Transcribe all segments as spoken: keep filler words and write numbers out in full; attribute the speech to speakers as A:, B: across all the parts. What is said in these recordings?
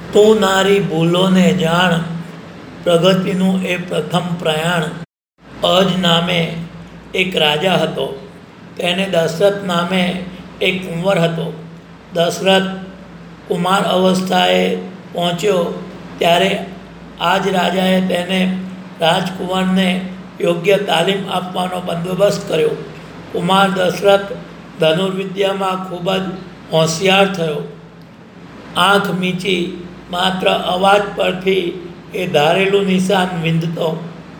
A: તું નારી ભૂલોને જાણ, પ્રગતિનું એ પ્રથમ પ્રયાણ. અજ નામે એક રાજા હતો, તેને દશરથ નામે એક કુંવર હતો. દશરથ કુમાર અવસ્થાએ પહોંચ્યો ત્યારે આજ રાજાએ તેને રાજકુંવરને યોગ્ય તાલીમ આપવાનો બંદોબસ્ત કર્યો. કુમાર દશરથ ધનુર્વિદ્યામાં ખૂબ જ હોશિયાર થયો. આંખ મીચી માત્ર અવાજ પરથી એ ધારેલું નિશાન વિંધતો.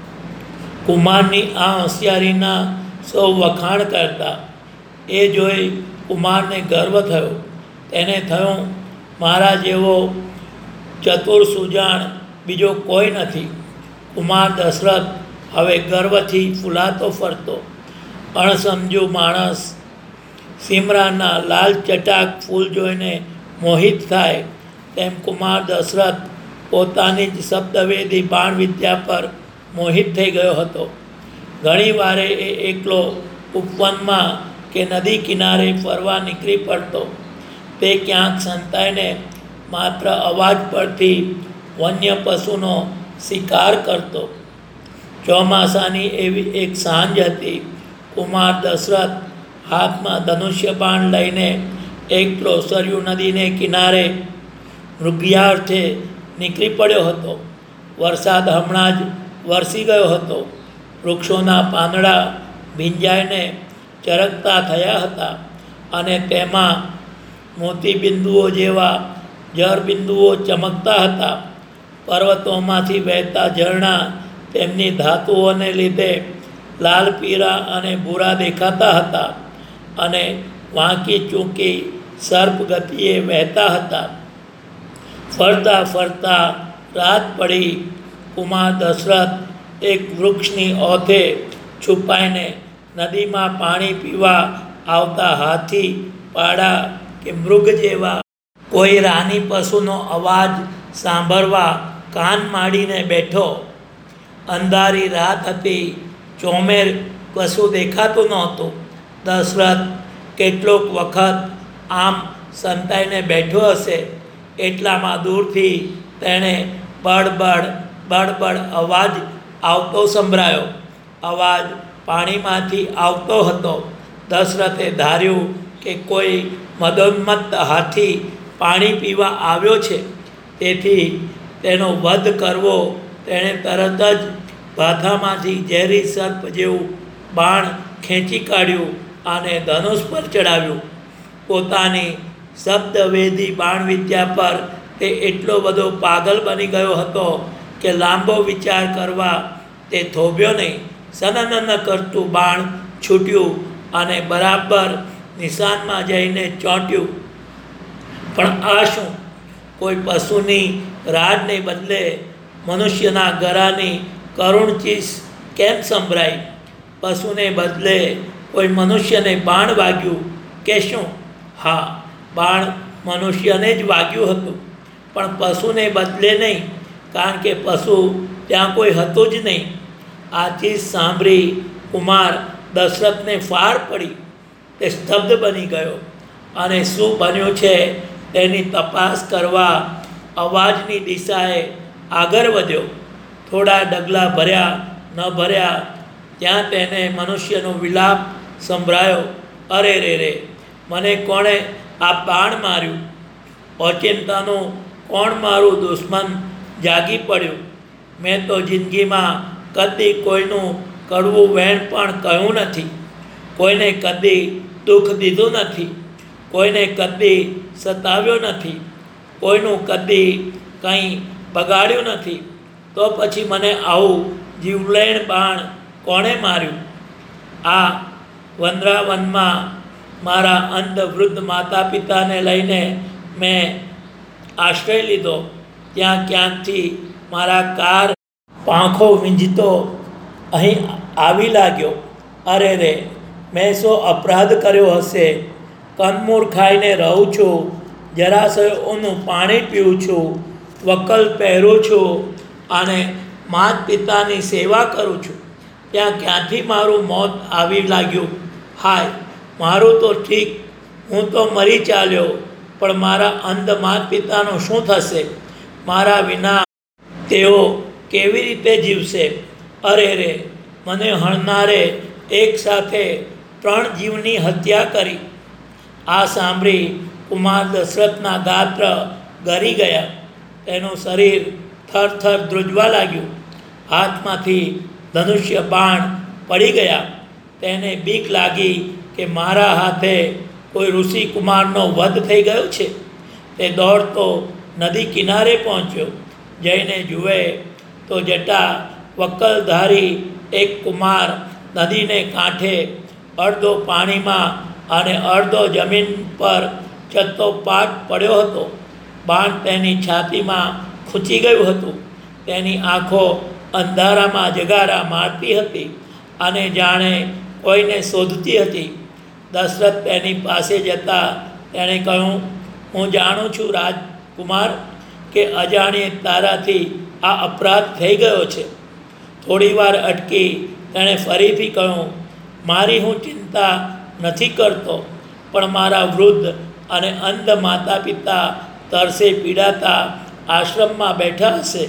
A: કુમારની આ હોશિયારીના સૌ વખાણ કરતા. એ જોઈ કુમારને ગર્વ થયો. તેને થયું, મારા જેવો ચતુર સુજાણ બીજો કોઈ નથી. કુમાર દશરથ હવે ગર્વથી ફૂલાતો ફરતો. અણસમજુ માણસ સિમરાના લાલ ચટાક ફૂલ જોઈને મોહિત થાય તેમ કુમાર દશરથ પોતાની જ શબ્દવેદી બાણ વિદ્યા પર મોહિત થઈ ગયો હતો. ઘણી વારે એ એકલો ઉપવનમાં કે નદી કિનારે ફરવા નીકળી પડતો. તે ક્યાંક સંતાઈને માત્ર અવાજ પરથી વન્ય પશુનો શિકાર કરતો. ચોમાસાની એવી એક સાંજ હતી. કુમાર દશરથ હાથમાં ધનુષ્ય બાણ લઈને એકલો સરયુ નદીને કિનારે મૃગયાર્થે નીકળી પડ્યો હતો. વરસાદ હમણાં જ વરસી ગયો હતો. વૃક્ષોના પાંદડા ભીંજાઈને ચરકતા થયા હતા અને તેમાં મોતીબિંદુઓ જેવા જળબિંદુઓ ચમકતા હતા. પર્વતોમાંથી વહેતા ઝરણા તેમની ધાતુઓને લીધે લાલ પીળા અને ભૂરા દેખાતા હતા અને વાંકી ચૂંકી સર્પ ગતિએ વહેતા હતા. ફરતા ફરતા રાત પડી. કુમાર દશરથ એક વૃક્ષની ઓથે છુપાઈને નદીમાં પાણી પીવા આવતા હાથી, પાડા કે મૃગ જેવા કોઈ રાની પશુનો અવાજ સાંભળવા કાન માંડીને બેઠો. અંધારી રાત હતી. ચોમેર કશું દેખાતું નહોતું. દશરથ કેટલોક વખત આમ સંતાઈને બેઠો હશે એટલામાં દૂરથી તેણે બળબડ બળબડ અવાજ આવતો સંભળાયો. અવાજ પાણીમાંથી આવતો હતો. દશરથે ધાર્યું કે કોઈ મદોન્મત્ત હાથી પાણી પીવા આવ્યો છે, તેથી તેનો વધ કરવો. તેણે તરત જ ભાથામાંથી ઝેરી સર્પ જેવું બાણ ખેંચી કાઢ્યું અને ધનુષ પર ચડાવ્યું. પોતાની શબ્દવેદી બાણ વિદ્યા પર તે એટલો બધો પાગલ બની ગયો હતો કે લાંબો વિચાર કરવા તે થોભ્યો નહીં. સનનન કરતું બાણ છૂટ્યું અને બરાબર નિશાનમાં જઈને ચોંટ્યું. પણ આ શું? કોઈ પશુની રાડને બદલે મનુષ્યના ગળાની કરુણ ચીસ કેમ સંભળાઈ? પશુને બદલે કોઈ મનુષ્યને બાણ વાગ્યું કે શું? હા, બાણ મનુષ્યને જ વાગ્યું હતું, પણ પશુને બદલે નહીં, કારણ કે પશુ ત્યાં કોઈ હતું જ નહીં. આ ચીજ સાંભળી કુમાર દશરથને ફાર પડી. તે સ્તબ્ધ બની ગયો અને શું બન્યું છે તેની તપાસ કરવા અવાજની દિશાએ આગળ વધ્યો. થોડા ડગલા ભર્યા ન ભર્યા ત્યાં તેને મનુષ્યનો વિલાપ સંભળાયો. અરે રે રે, મને કોણે આ બાણ માર્યું? ઓચિંતાનું કોણ મારું દુશ્મન જાગી પડ્યું? મેં તો જિંદગીમાં કદી કોઈનું કડવું વેણ પણ કહ્યું નથી. કોઈને કદી દુઃખ દીધું નથી. કોઈને કદી સતાવ્યો નથી. કોઈનું કદી કંઈ બગાડ્યું નથી. તો પછી મને આવું જીવલેણ બાણ કોણે માર્યું? આ વંદરાવનમાં મારા અંધ વૃદ્ધ માતા પિતાને લઈને મેં આશ્રય લીધો. ત્યાં ક્યાંકથી મારા કાર પાંખો વીંઝતો અહીં આવી લાગ્યો. અરે રે, મેં શો અપરાધ કર્યો હશે? કંદમૂળ ખાઈને રહું છું, જરાશયોનું પાણી પીઉં છું, વકલ પહેરું છું અને માત પિતાની સેવા કરું છું. ત્યાં ક્યાંથી મારું મોત આવી લાગ્યું? હાય, મારું તો ઠીક, હું તો મરી ચાલ્યો, પણ મારા અંધ માત પિતાનું શું થશે? મારા વિના તેઓ કેવી રીતે જીવશે? અરે રે, મને હણનારે એક સાથે ત્રણ જીવની હત્યા કરી. આ સાંભળી કુમાર દશરથના ગાત્ર ગરી ગયા. તેનું શરીર થરથર ધ્રુજવા લાગ્યું. હાથમાંથી ધનુષ્ય બાણ પડી ગયા. તેને બીક લાગી કે મારા હાથે કોઈ ઋષિ કુમારનો વધ થઈ ગયો છે. તે દોડતો નદી કિનારે પહોંચ્યો. જઈને જુએ તો જટા વક્કલધારી એક કુમાર નદીને કાંઠે અડધો પાણીમાં અને અડધો જમીન પર ચત્તો પાટ પડ્યો હતો. બાણ તેની છાતીમાં ખૂંચી ગયું હતું. તેની આંખો અંધારામાં જગારા મારતી હતી અને જાણે કોઈને શોધતી હતી. દશરથ તેની પાસે જતાં તેણે કહ્યું, હું જાણું છું રાજકુમાર કે અજાણ્યે તારાથી આ અપરાધ થઈ ગયો છે. થોડી વાર અટકી તેણે ફરીથી કહ્યું, મારી હું ચિંતા નથી કરતો, પણ મારા વૃદ્ધ અને અંધ માતા પિતા તરસે પીડાતા આશ્રમમાં બેઠા હશે.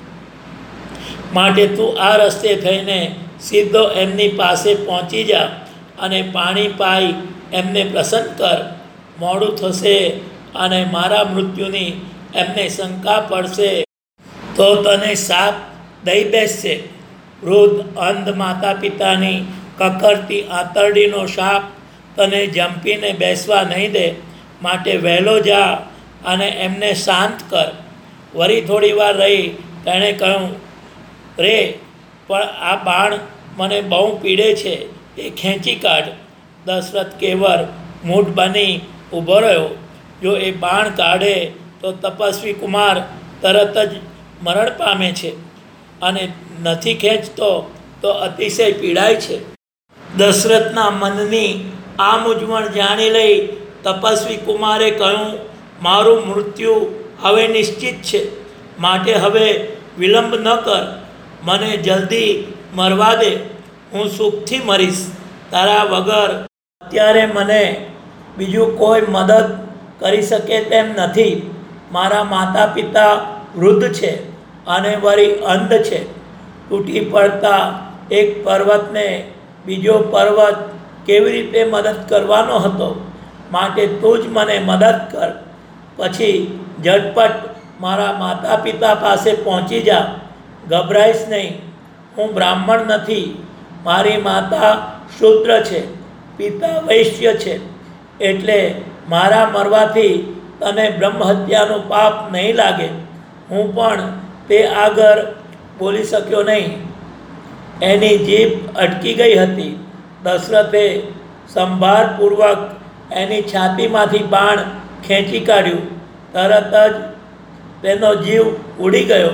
A: માટે તું આ રસ્તે થઈને સીધો એમની પાસે પહોંચી જા અને પાણી પાઈ એમને પ્રસન્ન કર. મોડું થશે અને મારા મૃત્યુની એમને શંકા પડશે તો તને શાપ દઈ બેસશે. વૃદ્ધ અંધ માતા પિતાની કકરતી આંતરડીનો શાપ તને જંપીને બેસવા નહીં દે. માટે વહેલો જા અને એમને શાંત કર. વળી થોડી વાર રહી તેણે કહ્યું, રે પણ આ બાણ મને બહુ પીડે છે, એ ખેંચી કાઢ. દશરથ કેવર મૂઢ બની ઊભો રહ્યો. જો એ બાણ કાઢે તો તપસ્વી કુમાર તરત જ મરણ પામે છે અને નથી ખેંચતો તો અતિશય પીડાય છે. દશરથના મનની આ મૂંઝવણ જાણી લઈ તપસ્વી કુમારે કહ્યું, મારું મૃત્યુ હવે નિશ્ચિત છે, માટે હવે વિલંબ ન કર. મને જલ્દી મરવા દે, હું સુખથી મરીશ. તારા વગર અત્યારે મને બીજું કોઈ મદદ કરી શકે તેમ નથી. મારા માતા પિતા વૃદ્ધ છે અને વળી અંધ છે. તૂટી પડતા એક પર્વતને બીજો પર્વત કેવી રીતે મદદ કરવાનો હતો? માટે તું જ મને મદદ કર. પછી ઝટપટ મારા માતા પિતા પાસે પહોંચી જા. ગભરાઈશ નહીં, હું બ્રાહ્મણ નથી. મારી માતા શૂદ્ર છે, પિતા વૈશ્ય છે. એટલે મારા મરવાથી તને બ્રહ્મહત્યાનું પાપ નહીં લાગે. હું પણ તે આગળ બોલી શક્યો નહીં. એની જીભ અટકી ગઈ હતી. દશરથે સંભારપૂર્વક એની છાતીમાંથી બાણ ખેંચી કાઢ્યું. તરત જ તેનો જીવ ઉડી ગયો.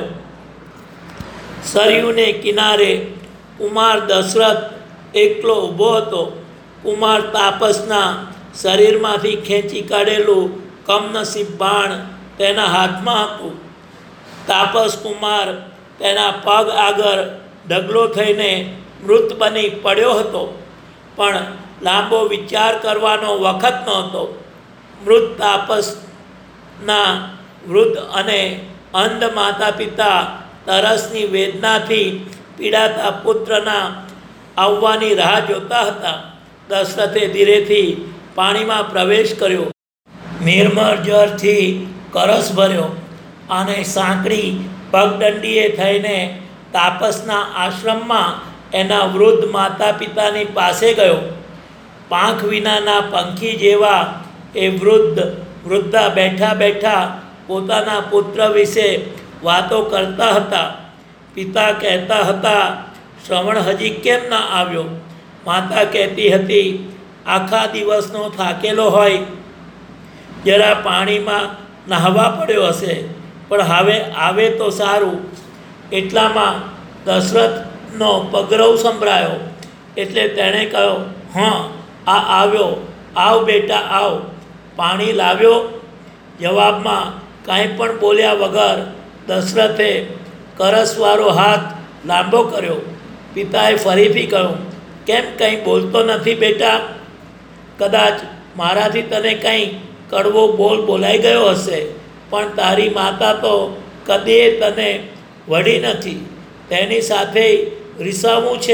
A: સરયુને કિનારે કુમાર દશરથ એકલો ઊભો હતો. કુમાર તાપસના શરીરમાંથી ખેંચી કાઢેલું કમનસીબ બાણ તેના હાથમાં હતું. તાપસ કુમાર તેના પગ આગળ ઢગલો થઈને મૃત બની પડ્યો હતો. પણ લાંબો વિચાર કરવાનો વખત નહોતો. મૃત તાપસના વૃદ્ધ અને અંધ માતા પિતા તરસની વેદનાથી પીડાતા પુત્રના આવવાની રાહ જોતા હતા. દશરથે ધીરેથી પાણીમાં પ્રવેશ કર્યો. નિર્મળ જળથી કળશ ભર્યો અને સાંકડી પગદંડીએ થઈને તાપસના આશ્રમમાં એના વૃદ્ધ માતા પિતાની પાસે ગયો. પાંખ વિનાના પંખી જેવા એ વૃદ્ધ વૃદ્ધા બેઠા બેઠા પોતાના પુત્ર વિશે વાતો કરતા હતા. પિતા કહેતા હતા, શ્રવણ હજી કેમ ના આવ્યો? માતા કહેતી હતી, આખા દિવસનો થાકેલો હોય, જરા પાણીમાં નહાવા પડ્યો હશે, પણ હવે આવે તો સારું. એટલામાં દશરથનો પગરવ સંભળાયો. એટલે તેણે કહ્યું, હં, આ આવ્યો, આવ બેટા આવ. પાણી લાવ્યો? જવાબમાં કાંઈ પણ બોલ્યા વગર દશરથે કરસવાળો હાથ લાંબો કર્યો. પિતાએ ફરીથી કહ્યું, કેમ કંઈ બોલતો નથી બેટા? કદાચ મારાથી તને કંઈ કડવો બોલ બોલાઈ ગયો હશે, પણ તારી માતા તો કદીએ તને વળી નથી, તેની સાથે રીસાવું છે?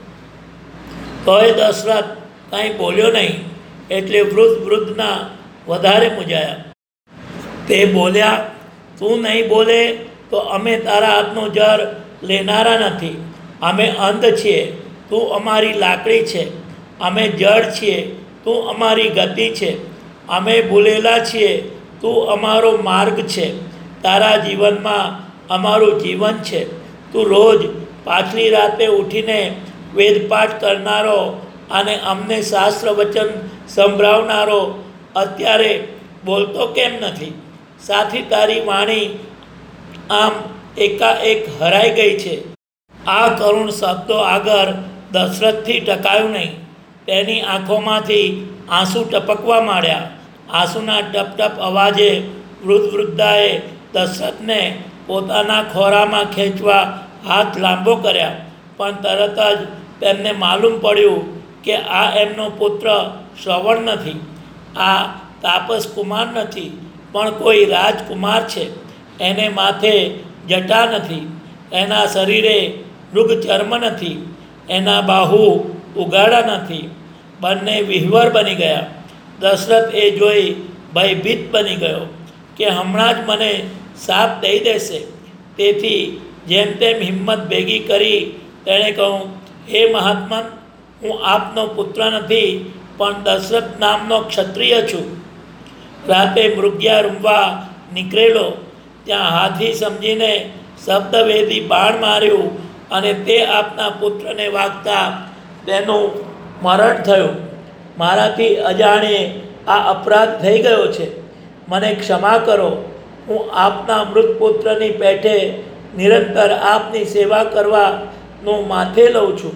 A: તોય દશરથ કાંઈ બોલ્યો નહીં. એટલે વૃદ્ધ વૃદ્ધના વધારે મૂંઝાયા. તે બોલ્યા, તું નહીં બોલે તો અમે તારા હાથનો જર લેનારા નથી. અમે અંધ છીએ, તું અમારી લાકડી છે. અમે જળ છીએ, તું અમારી ગતિ છે. અમે ભૂલેલા છીએ, તું અમારો માર્ગ છે. તારા જીવનમાં અમારું જીવન છે. તું રોજ પાછલી રાતે ઉઠીને વેદપાઠ કરનારો અને અમને શાસ્ત્ર વચન સંભળાવનારો અત્યારે બોલતો કેમ નથી? સાથી તારી વાણી આમ એકાએક હરાઈ ગઈ છે. આ કરુણ શબ્દો આગળ દશરથથી ટકાયું નહીં. તેની આંખોમાંથી આંસુ ટપકવા માંડ્યા. આંસુના ટપ ટપ અવાજે વૃદ્ધ વૃદ્ધાએ દશરથને પોતાના ખોરામાં ખેંચવા હાથ લાંબો કર્યા. પણ તરત જ તેમને માલુમ પડ્યું કે આ એમનો પુત્ર શ્રવણ નથી, આ તાપસ કુમાર નથી, પણ કોઈ રાજકુમાર છે. એને માથે જટા નથી, એના શરીરે મૃગ ચર્મ નથી, એના બાહુ ઉગાડા નથી. બંને વિહ્વર બની ગયા. દશરથ એ જોઈ ભયભીત બની ગયો કે હમણાં જ મને શાપ દઈ દેશે. તેથી જેમ તેમ હિંમત ભેગી કરી તેણે કહ્યું, હે મહાત્મન, હું આપનો પુત્ર નથી, પણ દશરથ નામનો ક્ષત્રિય છું. રાતે મૃગ્યા રૂમવા નીકળેલો, ત્યાં હાથી સમજીને શબ્દવેદી બાણ માર્યું અને તે આપના પુત્રને વાગતા તેનું મરણ થયું. મારાથી અજાણ્યે આ અપરાધ થઈ ગયો છે. મને ક્ષમા કરો. હું આપના મૃત પુત્રની પેઠે નિરંતર આપની સેવા કરવાનું માથે લઉં છું.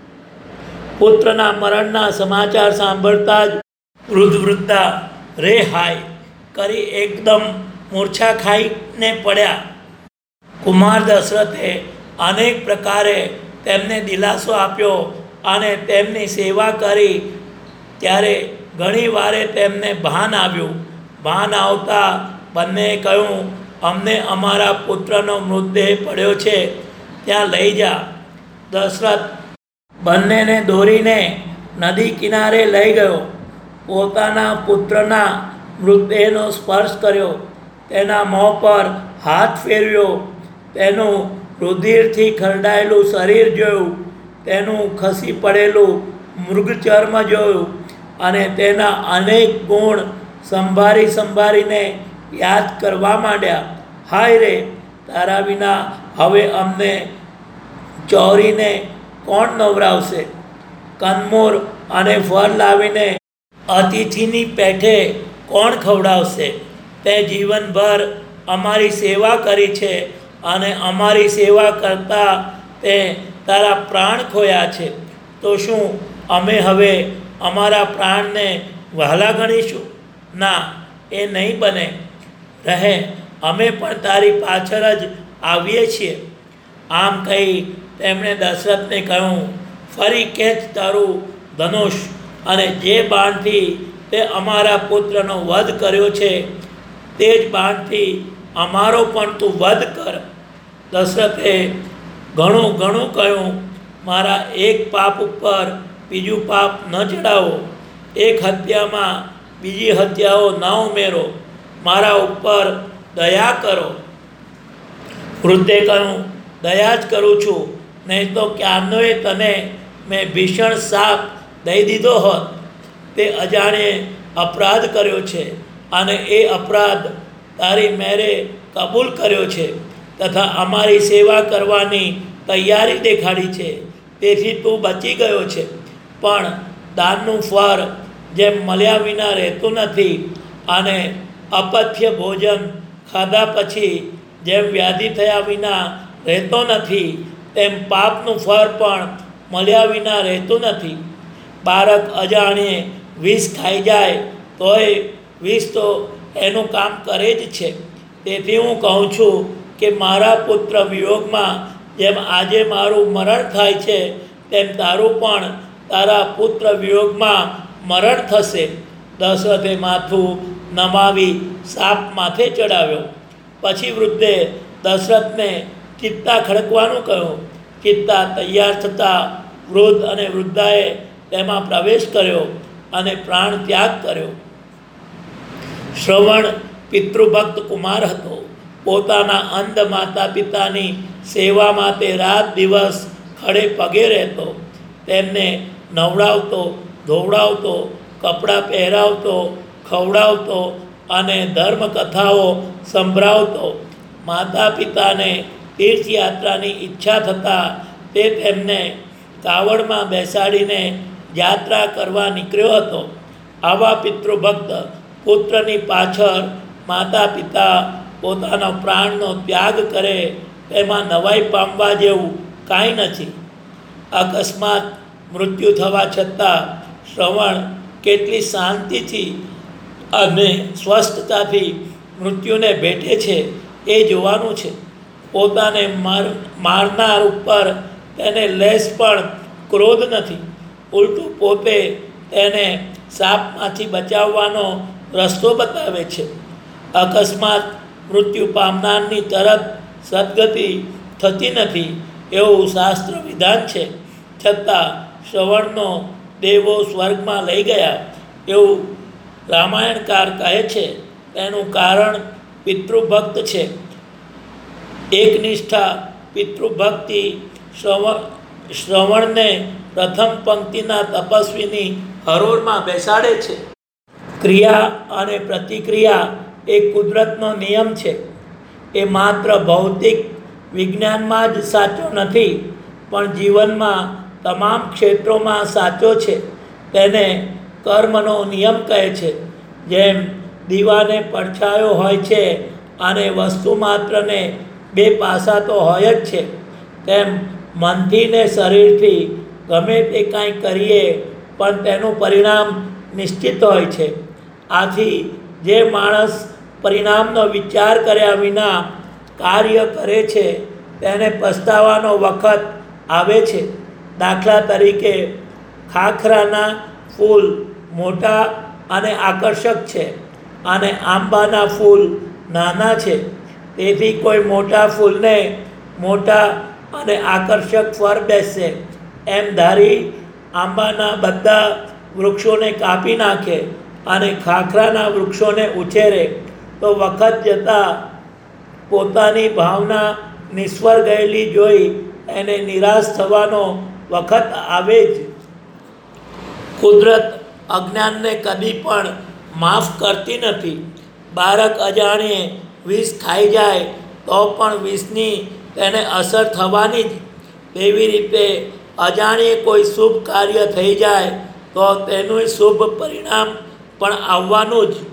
A: પુત્રના મરણના સમાચાર સાંભળતા જ વૃદ્ધ વૃદ્ધા રે હાય કરી એકદમ મૂર્છા ખાઈને પડ્યા. કુમાર દશરથે અનેક પ્રકારે તેમને દિલાસો આપ્યો અને તેમની સેવા કરી. ત્યારે ઘણી વારે તેમને ભાન આવ્યું. ભાન આવતા બંનેએ કહ્યું, અમને અમારા પુત્રનો મૃતદેહ પડ્યો છે, ત્યાં લઈ જા. દશરથ બંનેને દોરીને નદી કિનારે લઈ ગયો. પોતાના પુત્રના મૃતદેહનો સ્પર્શ કર્યો, તેના મોં પર હાથ ફેરવ્યો, તેનું રુધિરથી ખરડાયેલું શરીર જોયું, તેનું ખસી પડેલું મૃગચર્મ જોયું અને તેના અનેક ગુણ સંભાળી સંભાળીને યાદ કરવા માંડ્યા. હાય રે, તારા વિના હવે અમને ચોરીને કોણ નવરાવશે? કંદમૂળ અને ફળ લાવીને અતિથિની પેઠે કોણ ખવડાવશે? તે જીવનભર અમારી સેવા કરી છે અને અમારી સેવા કરતાં તે તારા પ્રાણ ખોયા છે. તો શું અમે હવે અમારા પ્રાણને વહાલા ગણીશું? ના, એ નહીં બને. રહે, અમે પણ તારી પાછળ જ આવીએ છીએ. આમ કહી તેમણે દશરથને કહ્યું, ફરી ખેંચ તારું ધનુષ અને જે બાણથી તે અમારા પુત્રનો વધ કર્યો છે તે જ બાણથી અમારો પણ તું વધ કર. દશરથે ઘણું ઘણું કહ્યું, મારા એક પાપ ઉપર બીજું પાપ ન ચડાવો. એક હત્યામાં બીજી હત્યાઓ ન ઉમેરો. મારા ઉપર દયા કરો. વૃદ્ધે કહ્યું, દયા જ કરું છું, નહીં તો ક્યારનોય તને મેં ભીષણ શાપ દઈ દીધો હોત. તે અજાણ્યે અપરાધ કર્યો છે અને એ અપરાધ તારી મેરે કબૂલ કર્યો છે તથા અમારી સેવા કરવાની તૈયારી દેખાડી છે. તેથી તું બચી ગયો છે. પણ દાનનું ફળ જેમ મળ્યા વિના રહેતું નથી અને અપથ્ય ભોજન ખાધા પછી જેમ વ્યાધિ થયા વિના રહેતો નથી, તેમ પાપનું ફળ પણ મળ્યા વિના રહેતું નથી. બાળક અજાણ્યે વિષ ખાઈ જાય તોય વિષ તો એનું કામ કરે જ છે. તેથી હું કહું છું કે મારા પુત્ર વિયોગમાં જેમ આજે મારું મરણ થાય છે, તેમ તારું પણ તારા પુત્ર વિયોગમાં મરણ થશે. દશરથે માથું નમાવી સાપ માથે ચડાવ્યો. પછી વૃદ્ધે દશરથને ચિત્તા ખડકવાનું કહ્યું. ચિત્તા તૈયાર થતાં વૃદ્ધ અને વૃદ્ધાએ તેમાં પ્રવેશ કર્યો અને પ્રાણ ત્યાગ કર્યો. શ્રવણ પિતૃભક્ત કુમાર હતો. પોતાના અંધ માતા પિતાની સેવા માટે રાત દિવસ ખડે પગે રહેતો. તેમને નવડાવતો, ધોવડાવતો, કપડાં પહેરાવતો, ખવડાવતો અને ધર્મકથાઓ સંભળાવતો. માતા પિતાને તીર્થયાત્રાની ઈચ્છા થતાં તે તેમને કાવડમાં બેસાડીને યાત્રા કરવા નીકળ્યો હતો. આવા પિતૃભક્ત પુત્રની પાછળ માતા પિતા પોતાનો પ્રાણનો ત્યાગ કરે તેમાં નવાઈ પામવા જેવું કાંઈ નથી. અકસ્માત મૃત્યુ થવા છતાં શ્રવણ કેટલી શાંતિથી અને સ્વસ્થતાથી મૃત્યુને ભેટે છે એ જોવાનું છે. પોતાને માર મારનાર ઉપર તેને લેશ પણ ક્રોધ નથી. ઉલટું પોતે તેને સાપમાંથી બચાવવાનો રસ્તો બતાવે છે. અકસ્માત મૃત્યુ પામનારની તરત સદગતિ થતી નથી એવું શાસ્ત્ર વિધાન છે. છતાં શ્રવણનો દેવો સ્વર્ગમાં લઈ ગયા એવું રામાયણકાર કહે છે. તેનું કારણ પિતૃભક્ત છે. એકનિષ્ઠા પિતૃભક્તિ શ્રવણ શ્રવણને પ્રથમ પંક્તિના તપસ્વીની હરોળમાં બેસાડે છે. ક્રિયા અને પ્રતિક્રિયા એ કુદરતનો નિયમ છે. એ માત્ર ભૌતિક વિજ્ઞાનમાં જ સાચો નથી પણ જીવનમાં તમામ ક્ષેત્રોમાં સાચો છે. તેને કર્મનો નિયમ કહે છે. જેમ દીવાને પડછાયો હોય છે અને વસ્તુ માત્રને બે પાસા તો હોય જ છે, તેમ મનથી ને શરીરથી ગમે તે કાંઈ કરીએ પણ તેનું પરિણામ નિશ્ચિત હોય છે. આથી જે માણસ પરિણામનો વિચાર કર્યા વિના કાર્ય કરે છે તેને પસ્તાવાનો વખત આવે છે. દાખલા તરીકે ખાખરાના ફૂલ મોટા અને આકર્ષક છે અને આંબાના ફૂલ નાના છે. તેથી કોઈ મોટા ફૂલને મોટા અને આકર્ષક ફળ બેસશે એમ ધારી આંબાના બધા વૃક્ષોને કાપી નાખે અને ખાખરાના વૃક્ષોને ઉછેરે તો વખત જતાં પોતાની ભાવના નિષ્ફળ ગયેલી જોઈ એને નિરાશ થવાનો વખત આવે જ. કુદરત અજ્ઞાનને કદી પણ માફ કરતી નથી. બાળક અજાણ્યે વિષ ખાઈ જાય તો પણ વિષની તેને અસર થવાની જ. તેવી રીતે અજાણ્યે કોઈ શુભ કાર્ય થઈ જાય તો તેનું શુભ પરિણામ પણ આવવાનું જ.